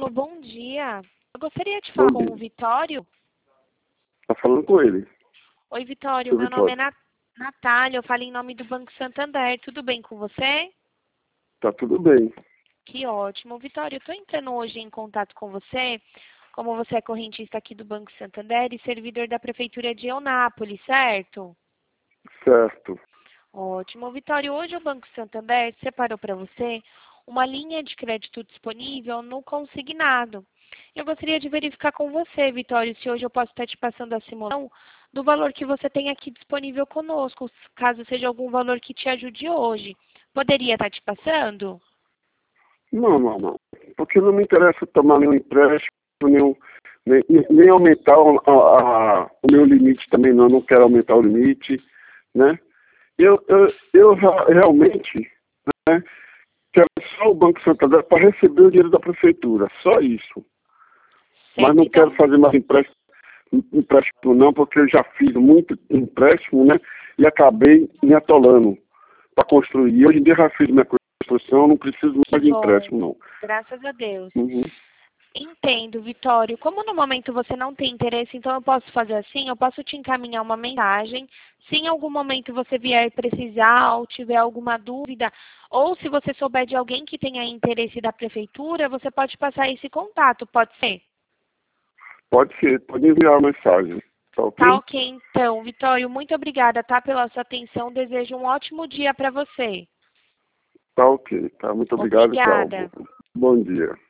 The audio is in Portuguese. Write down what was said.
bom dia. Eu gostaria de falar com o Vitório. Tá falando com ele. Oi, Vitório. Seu Meu nome Vitório. é Natália. Eu falo em nome do Banco Santander. Tudo bem com você? Tá tudo bem. Que ótimo. Vitório, eu estou entrando hoje em contato com você, como você é correntista aqui do Banco Santander e servidor da Prefeitura de Eunápolis, certo? Certo. Ótimo. Vitório, hoje o Banco Santander separou para você uma linha de crédito disponível no consignado. Eu gostaria de verificar com você, Vitório, se hoje eu posso estar te passando a simulação do valor que você tem aqui disponível conosco, caso seja algum valor que te ajude hoje. Poderia estar te passando? Não. Porque não me interessa tomar nenhum empréstimo, nem aumentar o meu limite também, não. Eu não quero aumentar o limite, né? Realmente, né, quero só o Banco Santander para receber o dinheiro da prefeitura. Só isso. Mas Certo, não quero então, fazer mais empréstimo não, porque eu já fiz muito empréstimo, né? E acabei me atolando para construir. E hoje em dia já fiz minha construção, não preciso que mais de bom. empréstimo, não. Graças a Deus. Uhum. Entendo, Vitório. Como no momento você não tem interesse, então eu posso fazer assim, eu posso te encaminhar uma mensagem. Se em algum momento você vier precisar ou tiver alguma dúvida, ou se você souber de alguém que tenha interesse da prefeitura, você pode passar esse contato, pode ser? Pode ser, pode enviar a mensagem. Tá ok? Tá ok, então. Vitório, muito obrigada, tá, pela sua atenção. Desejo um ótimo dia para você. Tá ok, tá. Muito obrigado e tchau. Obrigada. Bom dia.